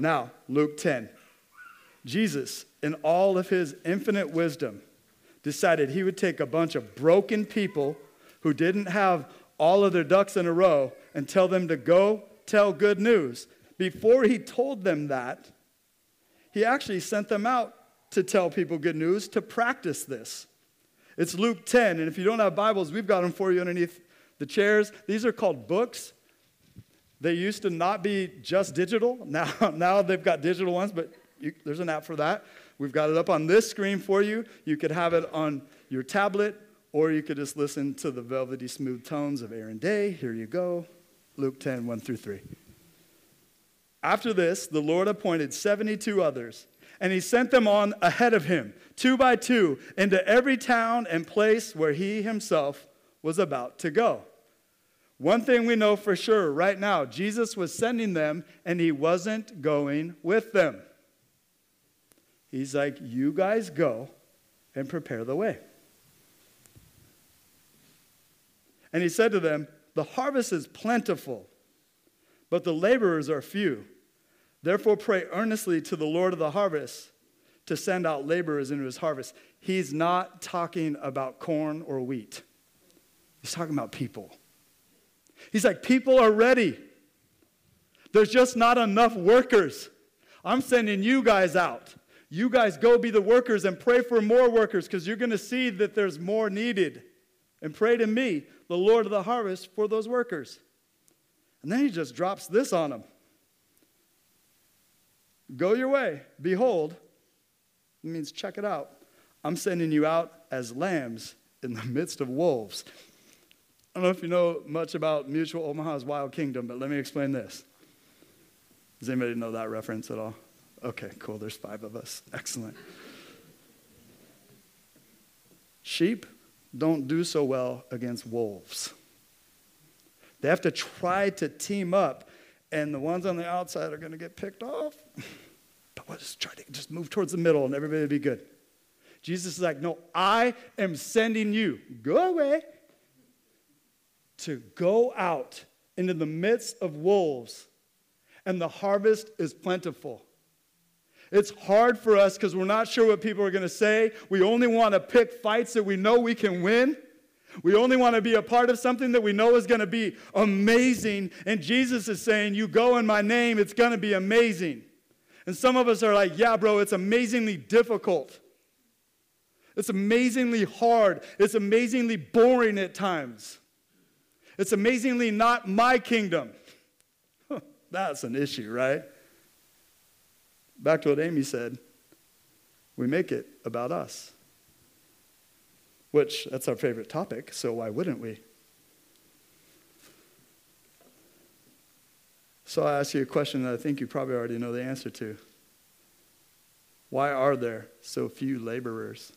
Now, Luke 10. Jesus, in all of his infinite wisdom, decided he would take a bunch of broken people who didn't have all of their ducks in a row and tell them to go tell good news. Before he told them that, he actually sent them out to tell people good news, to practice this. It's Luke 10, and if you don't have Bibles, we've got them for you underneath the chairs. These are called books. They used to not be just digital. Now they've got digital ones, but there's an app for that. We've got it up on this screen for you. You could have it on your tablet, or you could just listen to the velvety smooth tones of Aaron Day. Here you go. Luke 10, 1 through 3. After this, the Lord appointed 72 others, and he sent them on ahead of him, 2 by 2, into every town and place where he himself was about to go. One thing we know for sure right now, Jesus was sending them, and he wasn't going with them. He's like, you guys go and prepare the way. And he said to them, the harvest is plentiful, but the laborers are few. Therefore pray earnestly to the Lord of the harvest to send out laborers into his harvest. He's not talking about corn or wheat. He's talking about people. He's like, people are ready. There's just not enough workers. I'm sending you guys out. You guys go be the workers and pray for more workers, because you're going to see that there's more needed. And pray to me, the Lord of the harvest, for those workers. And then he just drops this on them. Go your way. Behold, it means check it out. I'm sending you out as lambs in the midst of wolves. I don't know if you know much about Mutual Omaha's Wild Kingdom, but let me explain this. Does anybody know that reference at all? Okay, cool. There's 5 of us. Excellent. Sheep don't do so well against wolves. They have to try to team up, and the ones on the outside are going to get picked off. But we'll just try to move towards the middle, and everybody will be good. Jesus is like, no, I am sending you. Go away. To go out into the midst of wolves, and the harvest is plentiful. It's hard for us because we're not sure what people are going to say. We only want to pick fights that we know we can win. We only want to be a part of something that we know is going to be amazing. And Jesus is saying, you go in my name, it's going to be amazing. And some of us are like, yeah, bro, it's amazingly difficult. It's amazingly hard. It's amazingly boring at times. It's amazingly not my kingdom. That's an issue, right? Back to what Amy said. We make it about us. Which, that's our favorite topic, so why wouldn't we? So I ask you a question that I think you probably already know the answer to. Why are there so few laborers?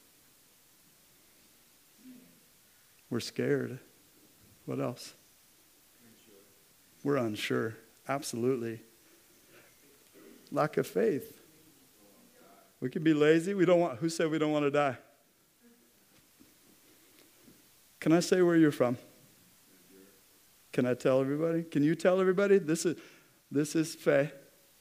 We're scared. What else? We're unsure. Absolutely. Lack of faith. We can be lazy. Who said we don't want to die? Can I say where you're from? Can I tell everybody? Can you tell everybody? This is Faye.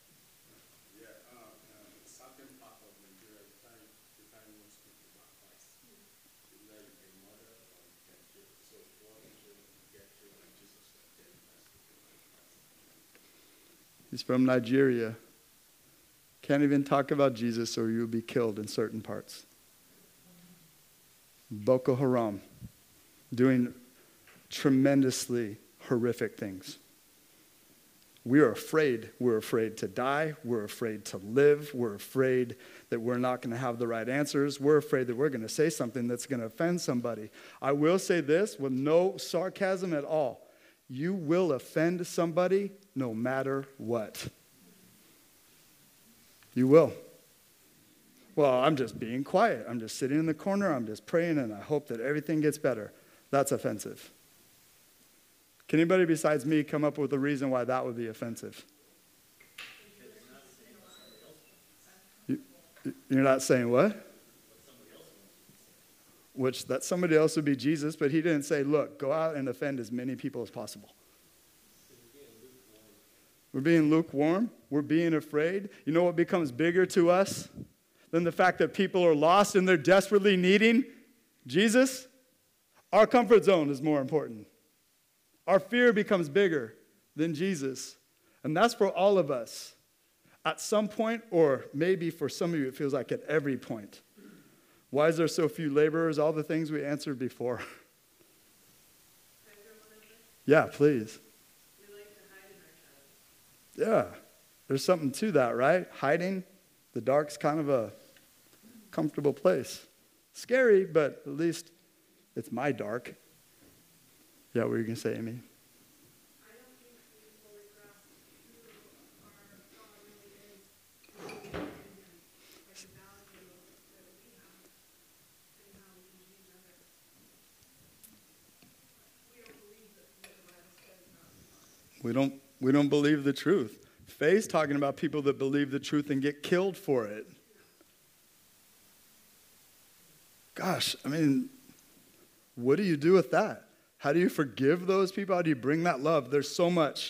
Southern part of Nigeria, you can't even speak about Christ. Either you can murder or you can kill. So if you want to get killed, like Jesus said, then you can speak about Christ. He's from Nigeria. Can't even talk about Jesus or you'll be killed in certain parts. Boko Haram, doing tremendously horrific things. We are afraid. We're afraid to die. We're afraid to live. We're afraid that we're not going to have the right answers. We're afraid that we're going to say something that's going to offend somebody. I will say this with no sarcasm at all. You will offend somebody no matter what. You will. Well, I'm just being quiet. I'm just sitting in the corner. I'm just praying, and I hope that everything gets better. That's offensive. Can anybody besides me come up with a reason why that would be offensive? You're not saying what? Which that somebody else would be Jesus, but he didn't say, look, go out and offend as many people as possible. We're being lukewarm. We're being afraid. You know what becomes bigger to us than the fact that people are lost and they're desperately needing Jesus? Our comfort zone is more important. Our fear becomes bigger than Jesus. And that's for all of us. At some point, or maybe for some of you, it feels like at every point. Why is there so few laborers? All the things we answered before. Yeah, please. We like to hide in our shadows. Yeah, there's something to that, right? Hiding. The dark's kind of a comfortable place. Scary, but at least it's my dark. Yeah, what were you going to say, Amy? I don't think we fully grasp who our God really is, and the value that we have, and how we can change others. We don't believe that what the Bible says about God. We don't believe the truth. Faye's talking about people that believe the truth and get killed for it. Gosh, I mean, what do you do with that? How do you forgive those people? How do you bring that love? There's so much.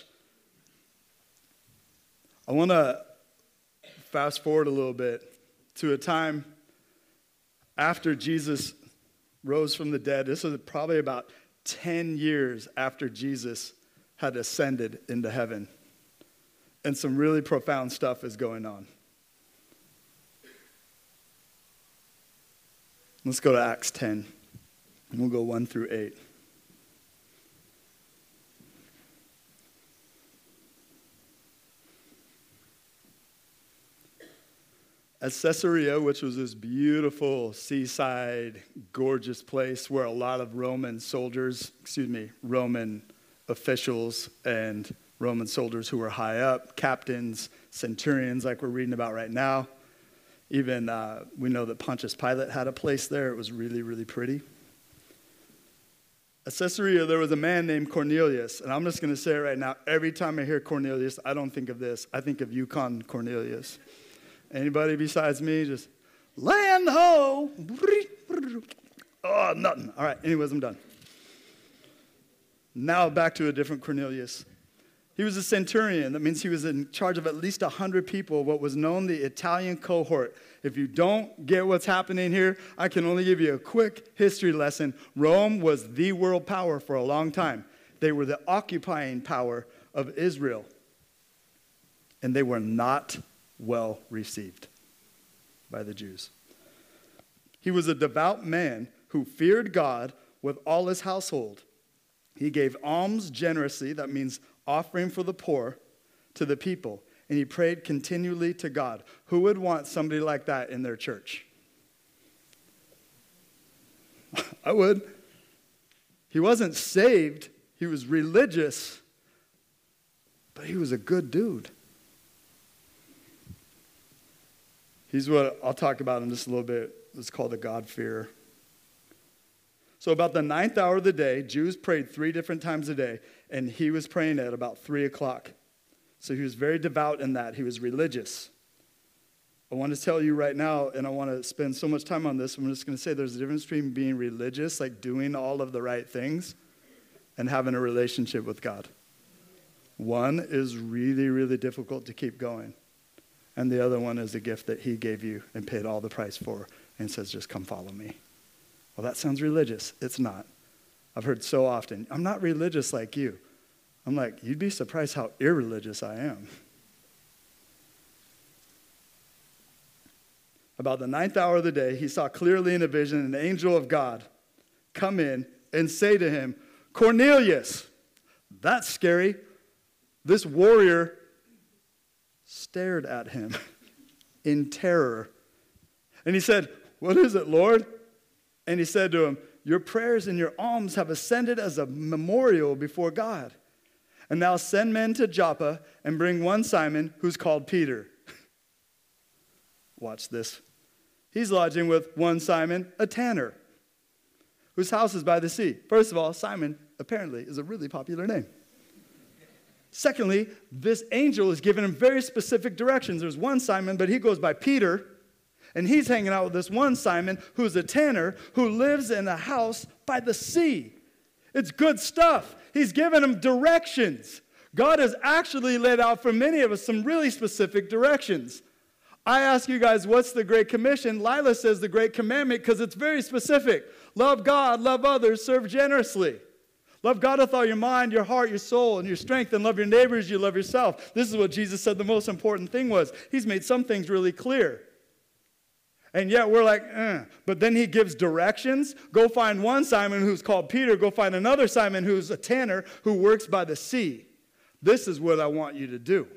I want to fast forward a little bit to a time after Jesus rose from the dead. This was probably about 10 years after Jesus had ascended into heaven. And some really profound stuff is going on. Let's go to Acts 10. And we'll go 1 through 8. At Caesarea, which was this beautiful seaside, gorgeous place where a lot of Roman officials and Roman soldiers who were high up, captains, centurions like we're reading about right now. Even we know that Pontius Pilate had a place there. It was really, really pretty. At Caesarea, there was a man named Cornelius. And I'm just going to say it right now. Every time I hear Cornelius, I don't think of this. I think of Yukon Cornelius. Anybody besides me? Just land ho. Oh, nothing. All right, anyways, I'm done. Now back to a different Cornelius. He was a centurion. That means he was in charge of at least 100 people, what was known the Italian cohort. If you don't get what's happening here, I can only give you a quick history lesson. Rome was the world power for a long time. They were the occupying power of Israel. And they were not well received by the Jews. He was a devout man who feared God with all his household. He gave alms generously, that means offering for the poor, to the people. And he prayed continually to God. Who would want somebody like that in their church? I would. He wasn't saved. He was religious. But he was a good dude. He's what I'll talk about in just a little bit. It's called the God-fearer. So about the 9th hour of the day, Jews prayed 3 different times a day, and he was praying at about 3 o'clock. So he was very devout in that. He was religious. I want to tell you right now, and I want to spend so much time on this, I'm just going to say there's a difference between being religious, like doing all of the right things, and having a relationship with God. One is really, really difficult to keep going. And the other one is a gift that he gave you and paid all the price for and says, just come follow me. Well, that sounds religious. It's not. I've heard so often, I'm not religious like you. I'm like, you'd be surprised how irreligious I am. About the 9th hour of the day, he saw clearly in a vision an angel of God come in and say to him, Cornelius. That's scary. This warrior stared at him in terror. And he said, what is it, Lord? And he said to him, your prayers and your alms have ascended as a memorial before God. And now send men to Joppa and bring one Simon who's called Peter. Watch this. He's lodging with one Simon, a tanner, whose house is by the sea. First of all, Simon apparently is a really popular name. Secondly, this angel is giving him very specific directions. There's one Simon, but he goes by Peter. And he's hanging out with this one Simon who's a tanner who lives in a house by the sea. It's good stuff. He's giving him directions. God has actually laid out for many of us some really specific directions. I ask you guys, what's the Great Commission? Lila says the Great Commandment because it's very specific. Love God, love others, serve generously. Love God with all your mind, your heart, your soul, and your strength, and love your neighbors, you love yourself. This is what Jesus said the most important thing was. He's made some things really clear. And yet we're like, But then he gives directions. Go find one Simon who's called Peter. Go find another Simon who's a tanner who works by the sea. This is what I want you to do.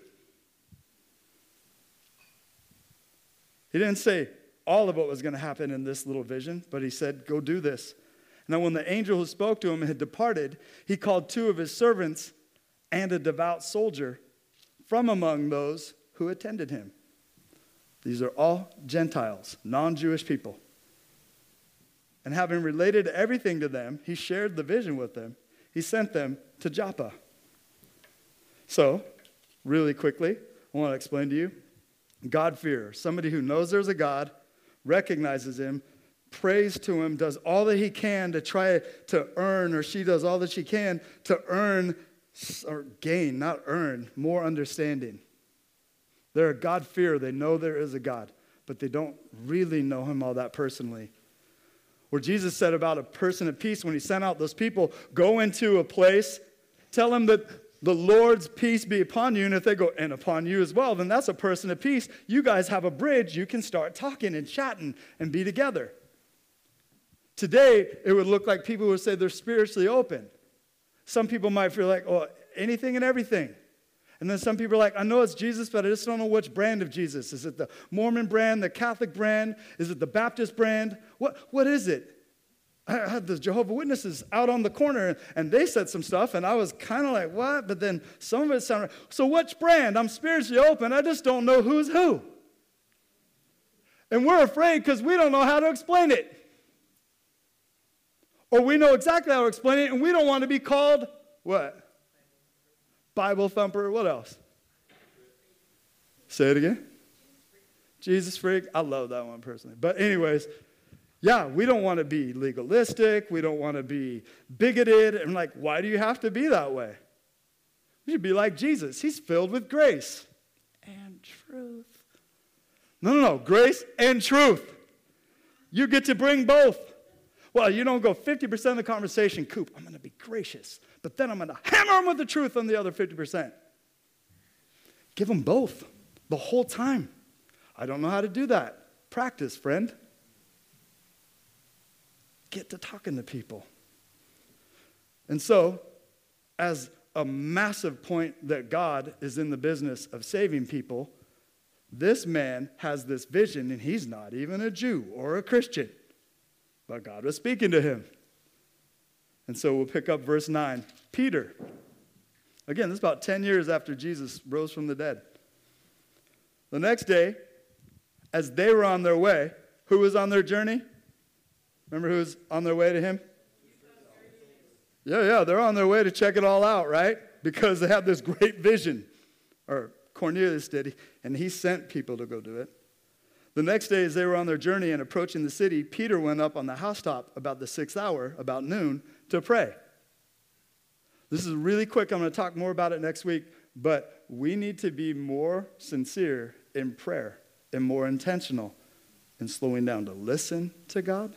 He didn't say all of what was going to happen in this little vision, but he said, go do this. Now when the angel who spoke to him had departed, he called 2 of his servants and a devout soldier from among those who attended him. These are all Gentiles, non-Jewish people. And having related everything to them, he shared the vision with them. He sent them to Joppa. So, really quickly, I want to explain to you. God-fearer, somebody who knows there's a God, recognizes him, prays to him, does all that he can to try to earn, or she does all that she can to earn or gain, not earn, more understanding. They're a God-fearer. They know there is a God, but they don't really know him all that personally. Where Jesus said about a person of peace when he sent out those people, go into a place, tell them that the Lord's peace be upon you, and if they go, and upon you as well, then that's a person of peace. You guys have a bridge. You can start talking and chatting and be together. Today, it would look like people would say they're spiritually open. Some people might feel like, oh, anything and everything. And then some people are like, I know it's Jesus, but I just don't know which brand of Jesus. Is it the Mormon brand, the Catholic brand? Is it the Baptist brand? What is it? I had the Jehovah's Witnesses out on the corner, and they said some stuff, and I was kind of like, what? But then some of it sounded, so which brand? I'm spiritually open. I just don't know who's who. And we're afraid because we don't know how to explain it. Or we know exactly how to explain it, and we don't want to be called, what? Bible thumper. What else? Say it again. Jesus freak. I love that one personally. But anyways, yeah, we don't want to be legalistic. We don't want to be bigoted. And like, why do you have to be that way? We should be like Jesus. He's filled with grace and truth. No. Grace and truth. You get to bring both. Well, you don't go 50% of the conversation, Coop, I'm going to be gracious. But then I'm going to hammer them with the truth on the other 50%. Give them both the whole time. I don't know how to do that. Practice, friend. Get to talking to people. And so, as a massive point that God is in the business of saving people, this man has this vision, and he's not even a Jew or a Christian. But God was speaking to him. And so we'll pick up verse 9. Peter. Again, this is about 10 years after Jesus rose from the dead. The next day, as they were on their way, who was on their journey? Remember who was on their way to him? Yeah, they're on their way to check it all out, right? Because they had this great vision. Or Cornelius did, and he sent people to go do it. The next day, as they were on their journey and approaching the city, Peter went up on the housetop about the 6th hour, about noon, to pray. This is really quick. I'm going to talk more about it next week, but we need to be more sincere in prayer and more intentional in slowing down to listen to God,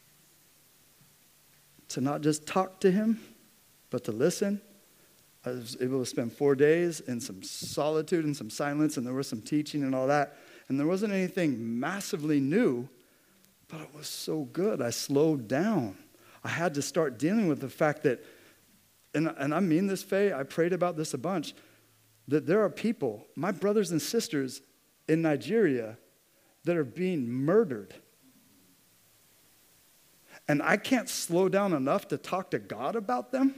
to not just talk to him, but to listen. I was able to spend 4 days in some solitude and some silence, and there was some teaching and all that. And there wasn't anything massively new, but it was so good. I slowed down. I had to start dealing with the fact that, and I mean this, Faye, I prayed about this a bunch, that there are people, my brothers and sisters in Nigeria, that are being murdered. And I can't slow down enough to talk to God about them.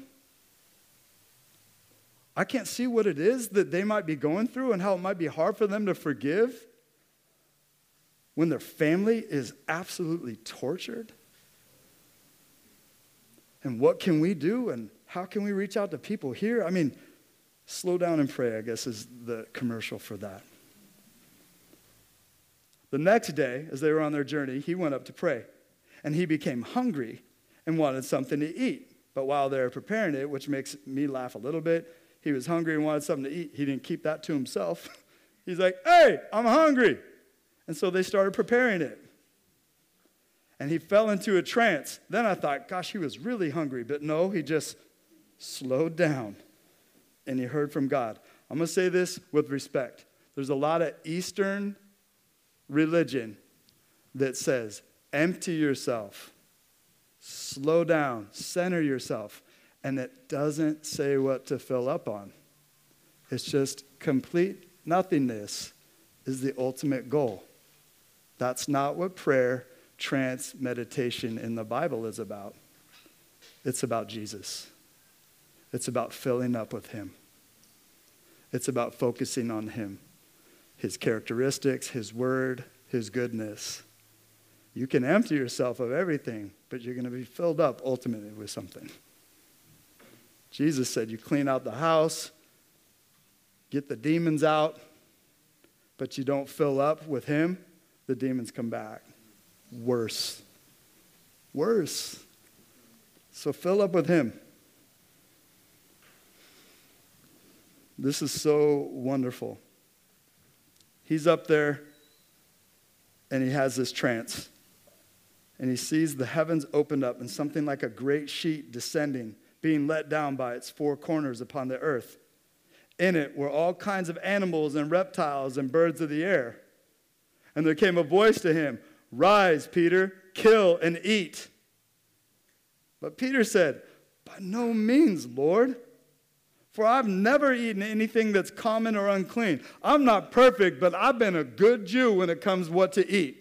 I can't see what it is that they might be going through and how it might be hard for them to forgive when their family is absolutely tortured. And what can we do, and how can we reach out to people here? I mean, slow down and pray, I guess, is the commercial for that. The next day, as they were on their journey, he went up to pray. And he became hungry and wanted something to eat. But while they were preparing it, which makes me laugh a little bit, he was hungry and wanted something to eat, he didn't keep that to himself. He's like, hey, I'm hungry. And so they started preparing it. And he fell into a trance. Then I thought, gosh, he was really hungry. But no, he just slowed down. And he heard from God. I'm going to say this with respect. There's a lot of Eastern religion that says, empty yourself, slow down, center yourself. And it doesn't say what to fill up on. It's just complete nothingness is the ultimate goal. That's not what prayer, trance, meditation in the Bible is about. It's about Jesus. It's about filling up with him. It's about focusing on him, his characteristics, his word, his goodness. You can empty yourself of everything, but you're going to be filled up ultimately with something. Jesus said you clean out the house, get the demons out, but you don't fill up with him, the demons come back. Worse. So fill up with him. This is so wonderful. He's up there, and he has this trance. And he sees the heavens opened up and something like a great sheet descending, being let down by its four corners upon the earth. In it were all kinds of animals and reptiles and birds of the air. And there came a voice to him, rise, Peter, kill and eat. But Peter said, by no means, Lord, for I've never eaten anything that's common or unclean. I'm not perfect, but I've been a good Jew when it comes to what to eat.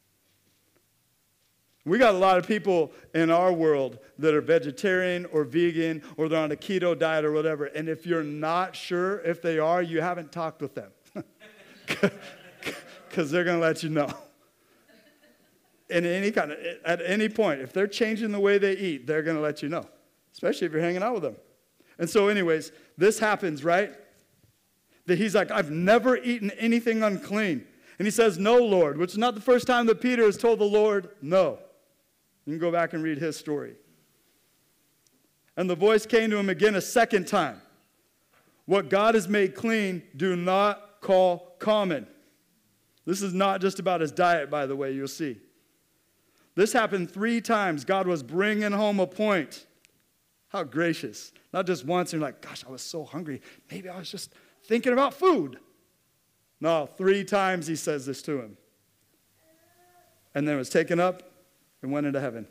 We got a lot of people in our world that are vegetarian or vegan or they're on a keto diet or whatever. And if you're not sure if they are, you haven't talked with them. Because they're going to let you know. At any point, if they're changing the way they eat, they're going to let you know. Especially if you're hanging out with them. And so anyways, this happens, right? That he's like, I've never eaten anything unclean. And he says, no, Lord, which is not the first time that Peter has told the Lord no. You can go back and read his story. And the voice came to him again a second time. What God has made clean, do not call common. This is not just about his diet, by the way, you'll see. This happened 3 times. God was bringing home a point. How gracious. Not just once, and you're like, gosh, I was so hungry. Maybe I was just thinking about food. No, 3 times he says this to him. And then it was taken up and went into heaven.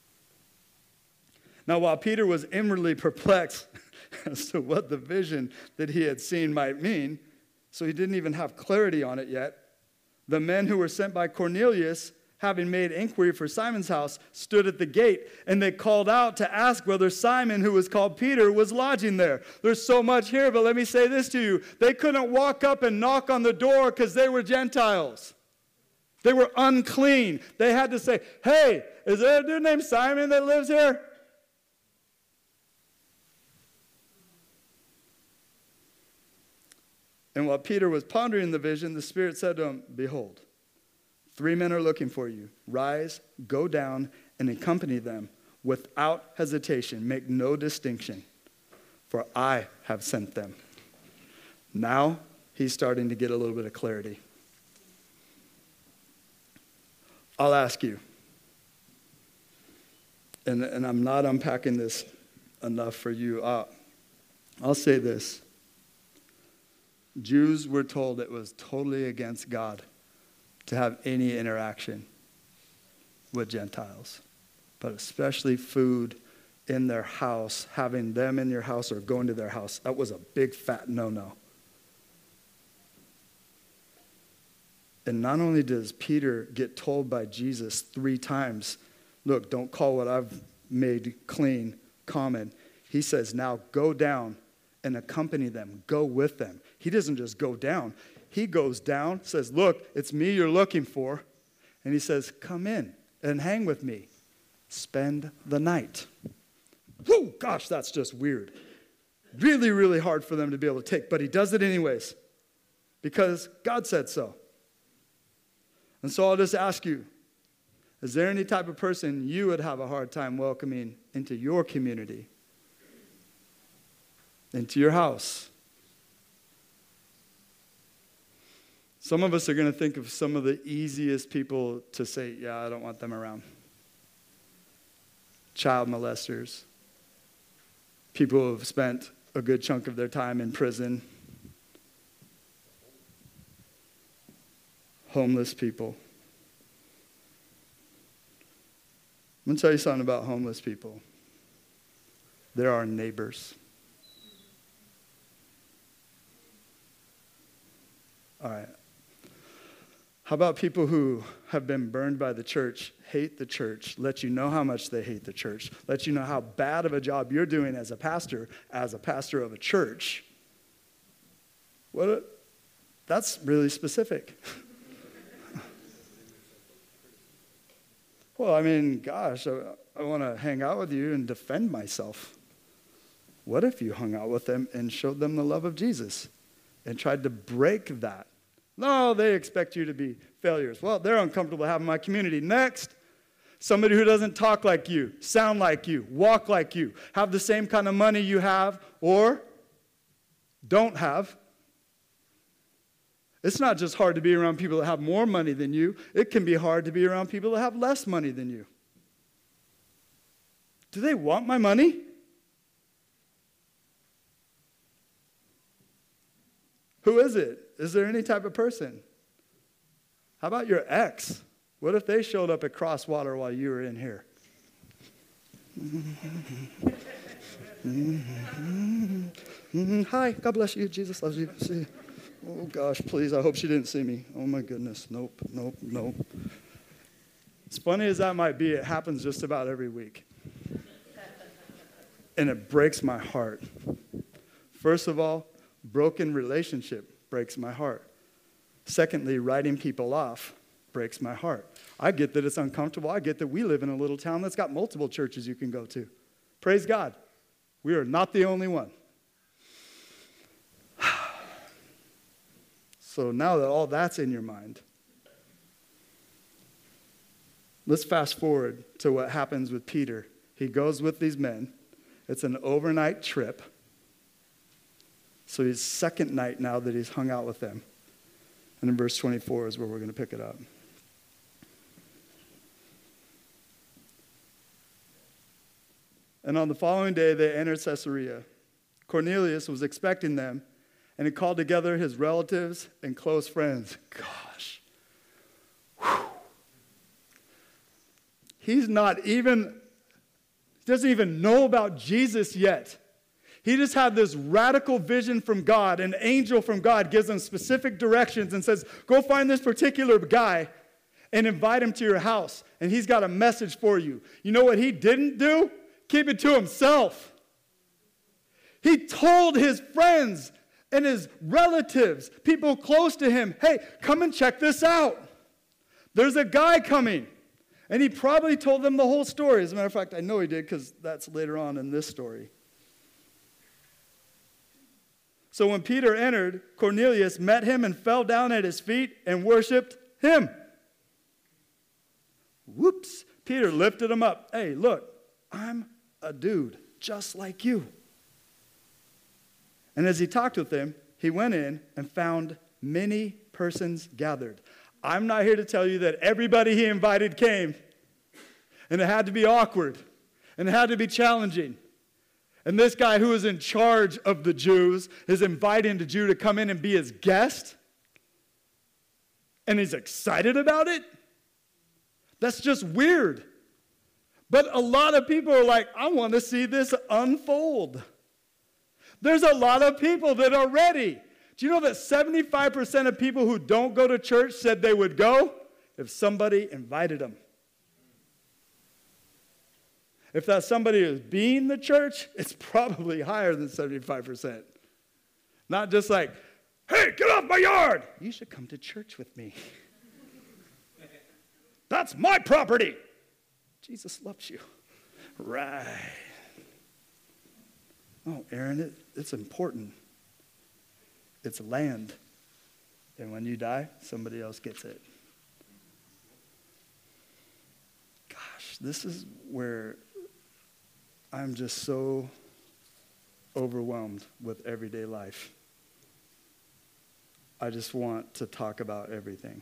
Now, while Peter was inwardly perplexed as to what the vision that he had seen might mean, so he didn't even have clarity on it yet, the men who were sent by Cornelius, having made inquiry for Simon's house, stood at the gate, and they called out to ask whether Simon, who was called Peter, was lodging there. There's so much here, but let me say this to you. They couldn't walk up and knock on the door because they were Gentiles. They were unclean. They had to say, hey, is there a dude named Simon that lives here? And while Peter was pondering the vision, the Spirit said to him, behold, 3 men are looking for you. Rise, go down, and accompany them without hesitation. Make no distinction, for I have sent them. Now he's starting to get a little bit of clarity. I'll ask you, and I'm not unpacking this enough for you. I'll say this. Jews were told it was totally against God to have any interaction with Gentiles, but especially food in their house, having them in your house or going to their house. That was a big fat no-no. And not only does Peter get told by Jesus 3 times, look, don't call what I've made clean common. He says, now go down and accompany them. Go with them. He doesn't just go down. He goes down, says, look, it's me you're looking for. And he says, come in and hang with me. Spend the night. Whoa, gosh, that's just weird. Really, really hard for them to be able to take. But he does it anyways because God said so. And so I'll just ask you, is there any type of person you would have a hard time welcoming into your community? into your house. Some of us are going to think of some of the easiest people to say, yeah, I don't want them around. Child molesters. People who have spent a good chunk of their time in prison. Homeless people. I'm going to tell you something about homeless people. They're our neighbors. All right. How about people who have been burned by the church, hate the church, let you know how much they hate the church, let you know how bad of a job you're doing as a pastor of a church? That's really specific. Well, I mean, gosh, I want to hang out with you and defend myself. What if you hung out with them and showed them the love of Jesus and tried to break that? No, they expect you to be failures. Well, they're uncomfortable having my community. Next, somebody who doesn't talk like you, sound like you, walk like you, have the same kind of money you have or don't have. It's not just hard to be around people that have more money than you. It can be hard to be around people that have less money than you. Do they want my money? Who is it? Is there any type of person? How about your ex? What if they showed up at Crosswater while you were in here? Hi, God bless you. Jesus loves you. See. Oh, gosh, please, I hope she didn't see me. Oh, my goodness. Nope. As funny as that might be, it happens just about every week. And it breaks my heart. First of all, broken relationship breaks my heart. Secondly, writing people off breaks my heart. I get that it's uncomfortable. I get that we live in a little town that's got multiple churches you can go to. Praise God. We are not the only one. So now that all that's in your mind, let's fast forward to what happens with Peter. He goes with these men. It's an overnight trip. So his second night now that he's hung out with them. And in verse 24 is where we're going to pick it up. And on the following day, they entered Caesarea. Cornelius was expecting them, and he called together his relatives and close friends. Gosh. Whew. He doesn't even know about Jesus yet. He just had this radical vision from God. An angel from God gives him specific directions and says, go find this particular guy and invite him to your house. And he's got a message for you. You know what he didn't do? Keep it to himself. He told his friends and his relatives, people close to him, hey, come and check this out. There's a guy coming. And he probably told them the whole story. As a matter of fact, I know he did because that's later on in this story. So when Peter entered, Cornelius met him and fell down at his feet and worshiped him. Whoops. Peter lifted him up. Hey, look, I'm a dude just like you. And as he talked with them, he went in and found many persons gathered. I'm not here to tell you that everybody he invited came. And it had to be awkward. And it had to be challenging. And this guy who is in charge of the Jews is inviting the Jew to come in and be his guest. And he's excited about it. That's just weird. But a lot of people are like, I want to see this unfold. There's a lot of people that are ready. Do you know that 75% of people who don't go to church said they would go if somebody invited them? If that somebody is being the church, it's probably higher than 75%. Not just like, hey, get off my yard. You should come to church with me. That's my property. Jesus loves you. Right. Oh, Aaron, it's important. It's land. And when you die, somebody else gets it. Gosh, this is where I'm just so overwhelmed with everyday life. I just want to talk about everything.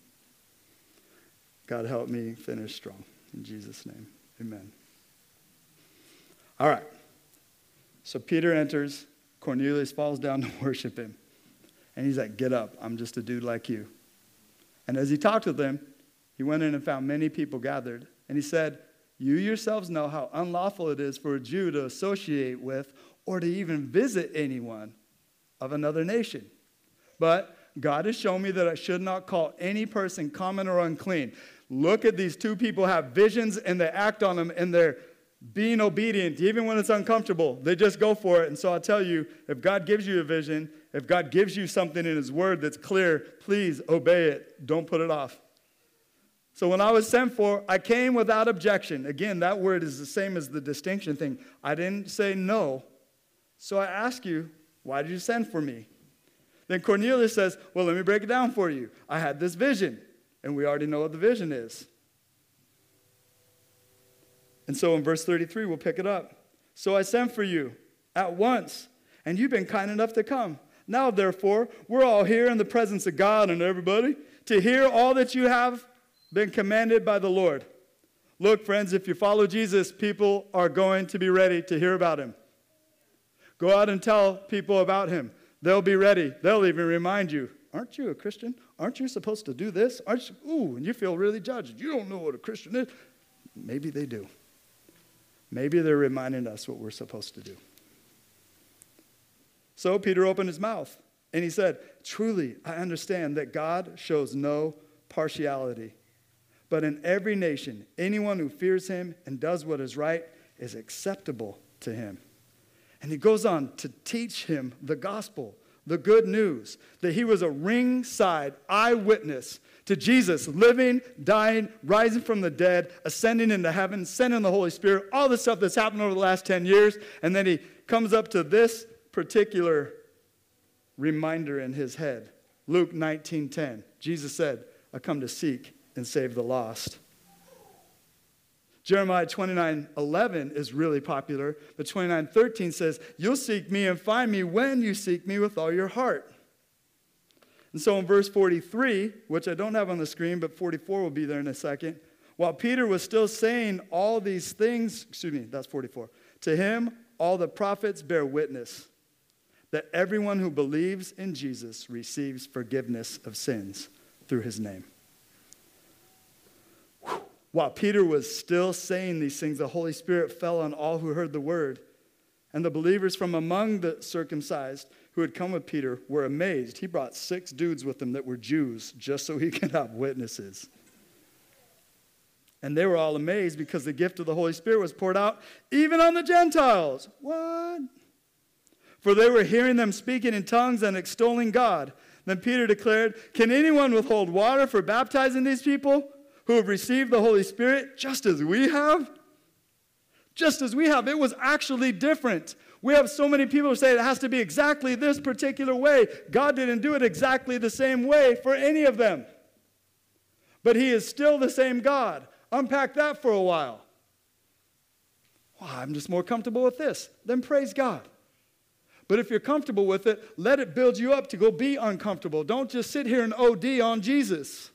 God help me finish strong. In Jesus' name, amen. All right. So Peter enters. Cornelius falls down to worship him. And he's like, get up. I'm just a dude like you. And as he talked with them, he went in and found many people gathered. And he said, you yourselves know how unlawful it is for a Jew to associate with or to even visit anyone of another nation. But God has shown me that I should not call any person common or unclean. Look at these two people have visions and they act on them and they're being obedient even when it's uncomfortable. They just go for it. And so I'll tell you, if God gives you a vision, if God gives you something in his word that's clear, please obey it. Don't put it off. So when I was sent for, I came without objection. Again, that word is the same as the distinction thing. I didn't say no. So I ask you, why did you send for me? Then Cornelius says, well, let me break it down for you. I had this vision, and we already know what the vision is. And so in verse 33, we'll pick it up. So I sent for you at once, and you've been kind enough to come. Now, therefore, we're all here in the presence of God and everybody to hear all that you have been commanded by the Lord. Look, friends, if you follow Jesus, people are going to be ready to hear about him. Go out and tell people about him. They'll be ready. They'll even remind you, aren't you a Christian? Aren't you supposed to do this? Aren't you? Ooh, and you feel really judged. You don't know what a Christian is. Maybe they do. Maybe they're reminding us what we're supposed to do. So Peter opened his mouth, and he said, truly, I understand that God shows no partiality. But in every nation, anyone who fears him and does what is right is acceptable to him. And he goes on to teach him the gospel, the good news, that he was a ringside eyewitness to Jesus living, dying, rising from the dead, ascending into heaven, sending the Holy Spirit, all the stuff that's happened over the last 10 years. And then he comes up to this particular reminder in his head. Luke 19:10. Jesus said, I come to seek and save the lost. Jeremiah 29:11 is really popular, but 29:13 says, you'll seek me and find me when you seek me with all your heart. And so in verse 43, which I don't have on the screen, but 44 will be there in a second, while Peter was still saying all these things, that's 44, to him all the prophets bear witness that everyone who believes in Jesus receives forgiveness of sins through his name. While Peter was still saying these things, the Holy Spirit fell on all who heard the word. And the believers from among the circumcised who had come with Peter were amazed. He brought 6 dudes with him that were Jews just so he could have witnesses. And they were all amazed because the gift of the Holy Spirit was poured out even on the Gentiles. What? For they were hearing them speaking in tongues and extolling God. Then Peter declared, can anyone withhold water for baptizing these people who have received the Holy Spirit just as we have? Just as we have. It was actually different. We have so many people who say it has to be exactly this particular way. God didn't do it exactly the same way for any of them. But he is still the same God. Unpack that for a while. Well, I'm just more comfortable with this. Then praise God. But if you're comfortable with it, let it build you up to go be uncomfortable. Don't just sit here and OD on Jesus.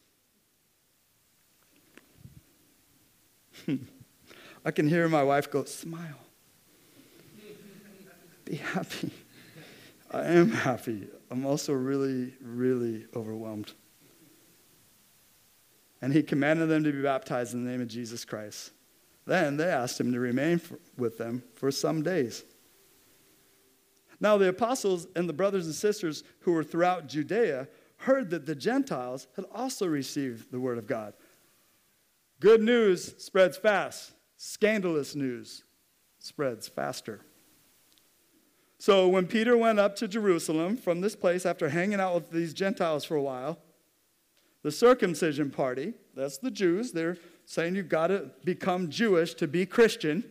I can hear my wife go, smile. Be happy. I am happy. I'm also really, really overwhelmed. And he commanded them to be baptized in the name of Jesus Christ. Then they asked him to remain with them for some days. Now the apostles and the brothers and sisters who were throughout Judea heard that the Gentiles had also received the word of God. Good news spreads fast. Scandalous news spreads faster. So when Peter went up to Jerusalem from this place after hanging out with these Gentiles for a while, the circumcision party, that's the Jews, they're saying you've got to become Jewish to be Christian.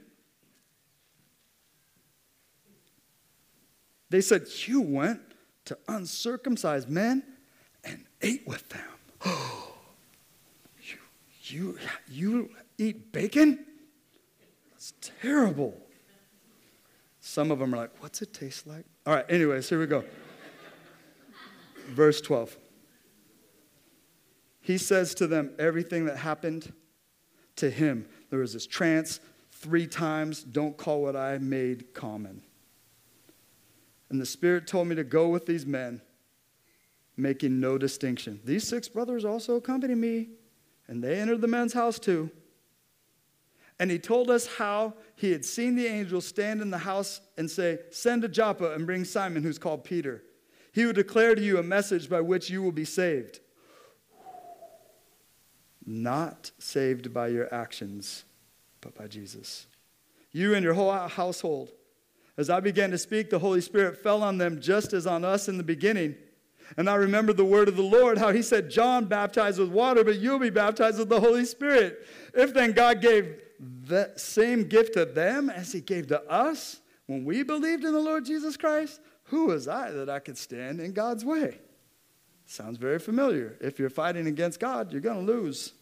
They said, you went to uncircumcised men and ate with them. You eat bacon? That's terrible. Some of them are like, what's it taste like? All right, anyways, here we go. Verse 12. He says to them everything that happened to him. There was this trance 3 times, don't call what I made common. And the Spirit told me to go with these men, making no distinction. These 6 brothers also accompanied me, and they entered the men's house too. And he told us how he had seen the angel stand in the house and say, send to Joppa and bring Simon, who's called Peter. He will declare to you a message by which you will be saved. Not saved by your actions, but by Jesus. You and your whole household. As I began to speak, the Holy Spirit fell on them just as on us in the beginning. And I remembered the word of the Lord, how he said, John baptized with water, but you'll be baptized with the Holy Spirit. If then God gave that same gift to them as he gave to us when we believed in the Lord Jesus Christ, who was I that I could stand in God's way? Sounds very familiar. If you're fighting against God, you're going to lose.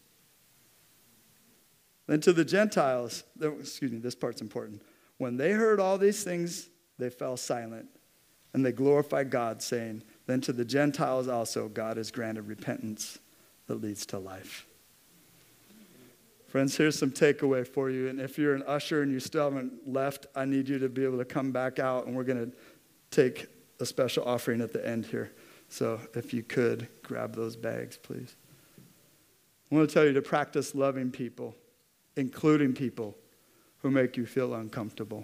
Then to the Gentiles, this part's important. When they heard all these things, they fell silent, and they glorified God, saying, then to the Gentiles also God has granted repentance that leads to life. Friends, here's some takeaway for you. And if you're an usher and you still haven't left, I need you to be able to come back out, and we're going to take a special offering at the end here. So if you could, grab those bags, please. I want to tell you to practice loving people, including people who make you feel uncomfortable.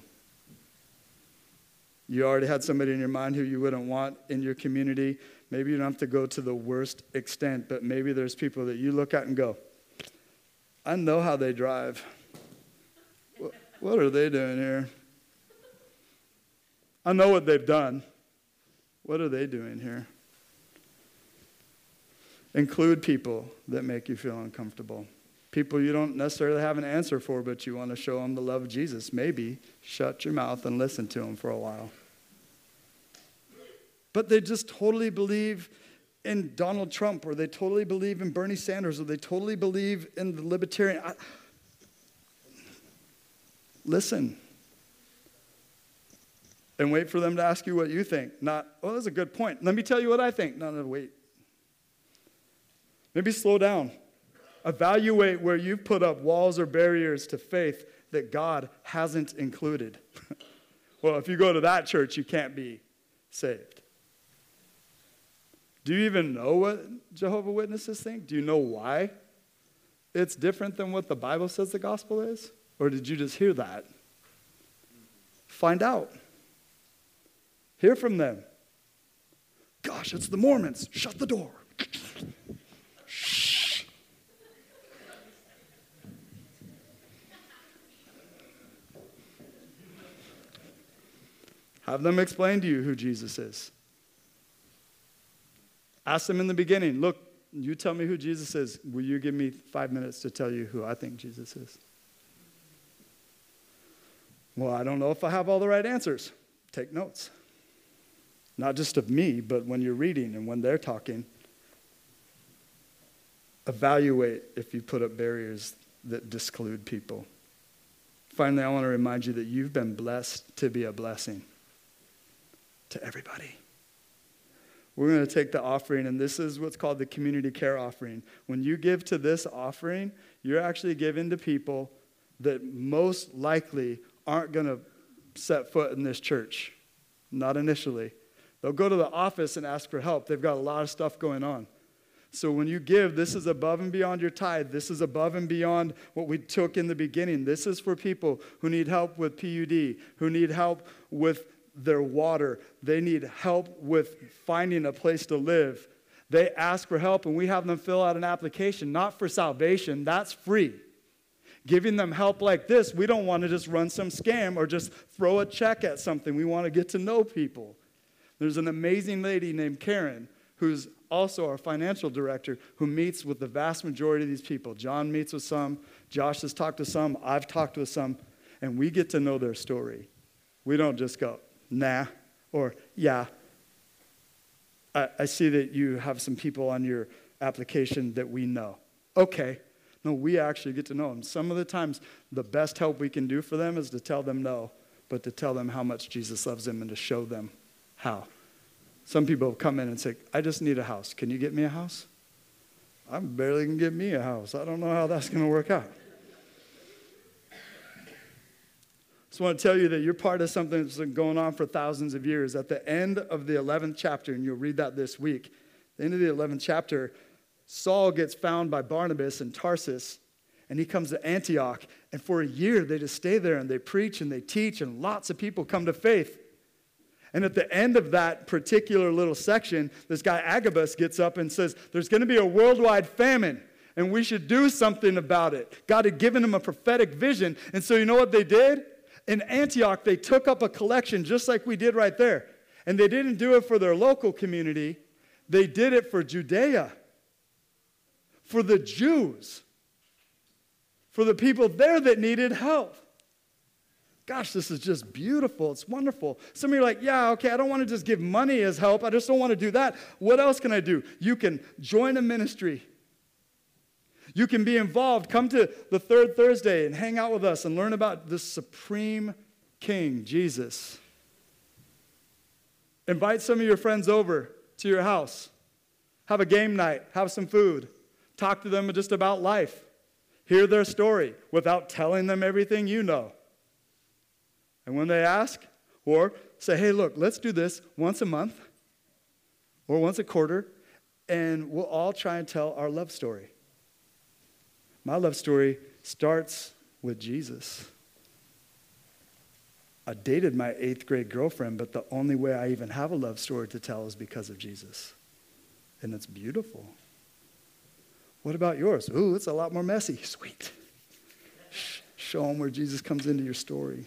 You already had somebody in your mind who you wouldn't want in your community. Maybe you don't have to go to the worst extent, but maybe there's people that you look at and go, I know how they drive. What are they doing here? I know what they've done. What are they doing here? Include people that make you feel uncomfortable. People you don't necessarily have an answer for, but you want to show them the love of Jesus. Maybe shut your mouth and listen to them for a while. But they just totally believe in Donald Trump, or they totally believe in Bernie Sanders, or they totally believe in the libertarian. Listen. And wait for them to ask you what you think. Not, oh, that's a good point. Let me tell you what I think. No, wait. Maybe slow down. Evaluate where you've put up walls or barriers to faith that God hasn't included. Well, if you go to that church, you can't be saved. Do you even know what Jehovah's Witnesses think? Do you know why it's different than what the Bible says the gospel is? Or did you just hear that? Find out. Hear from them. Gosh, it's the Mormons. Shut the door. Shh. Have them explain to you who Jesus is. Ask them in the beginning, look, you tell me who Jesus is. Will you give me 5 minutes to tell you who I think Jesus is? Well, I don't know if I have all the right answers. Take notes. Not just of me, but when you're reading and when they're talking. Evaluate if you put up barriers that disclude people. Finally, I want to remind you that you've been blessed to be a blessing to everybody. We're going to take the offering, and this is what's called the community care offering. When you give to this offering, you're actually giving to people that most likely aren't going to set foot in this church. Not initially. They'll go to the office and ask for help. They've got a lot of stuff going on. So when you give, this is above and beyond your tithe. This is above and beyond what we took in the beginning. This is for people who need help with PUD, who need help with their water. They need help with finding a place to live. They ask for help, and we have them fill out an application, not for salvation. That's free. Giving them help like this, we don't want to just run some scam or just throw a check at something. We want to get to know people. There's an amazing lady named Karen who's also our financial director who meets with the vast majority of these people. John meets with some. Josh has talked to some. I've talked with some. And we get to know their story. We don't just go, nah, or yeah. I see that you have some people on your application that we know. Okay. No, we actually get to know them. Some of the times, the best help we can do for them is to tell them no. but to tell them how much Jesus loves them and to show them how. Some people come in and say, I just need a house. Can you get me a house? I barely can get me a house. I don't know how that's going to work out. Just want to tell you that you're part of something that's been going on for thousands of years. At the end of the 11th chapter, and you'll read that this week, the end of the 11th chapter, Saul gets found by Barnabas in Tarsus, and he comes to Antioch. And for a year, they just stay there, and they preach, and they teach, and lots of people come to faith. And at the end of that particular little section, this guy Agabus gets up and says, there's going to be a worldwide famine, and we should do something about it. God had given him a prophetic vision, and so you know what they did? In Antioch, they took up a collection just like we did right there. And they didn't do it for their local community. They did it for Judea, for the Jews, for the people there that needed help. Gosh, this is just beautiful. It's wonderful. Some of you are like, yeah, okay, I don't want to just give money as help. I just don't want to do that. What else can I do? You can join a ministry. You can be involved. Come to the third Thursday and hang out with us and learn about the supreme King, Jesus. Invite some of your friends over to your house. Have a game night. Have some food. Talk to them just about life. Hear their story without telling them everything you know. And when they ask, or say, hey, look, let's do this once a month or once a quarter, and we'll all try and tell our love story. My love story starts with Jesus. I dated my 8th grade girlfriend, but the only way I even have a love story to tell is because of Jesus. And it's beautiful. What about yours? Ooh, it's a lot more messy. Sweet. Show them where Jesus comes into your story.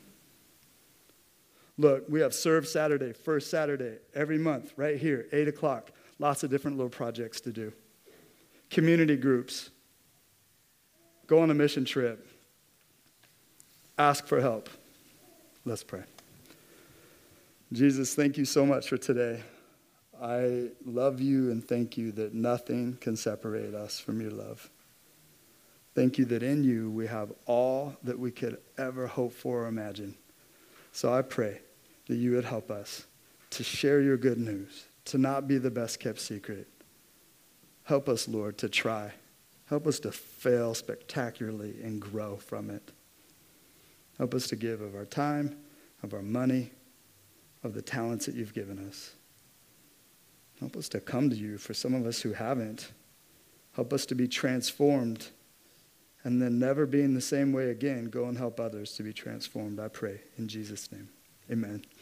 Look, we have Serve Saturday, first Saturday, every month, right here, 8 o'clock. Lots of different little projects to do. Community groups. Go on a mission trip. Ask for help. Let's pray. Jesus, thank you so much for today. I love you and thank you that nothing can separate us from your love. Thank you that in you we have all that we could ever hope for or imagine. So I pray that you would help us to share your good news, to not be the best kept secret. Help us, Lord, to try. Help us to fail spectacularly and grow from it. Help us to give of our time, of our money, of the talents that you've given us. Help us to come to you for some of us who haven't. Help us to be transformed and then never being the same way again, go and help others to be transformed, I pray. In Jesus' name, amen.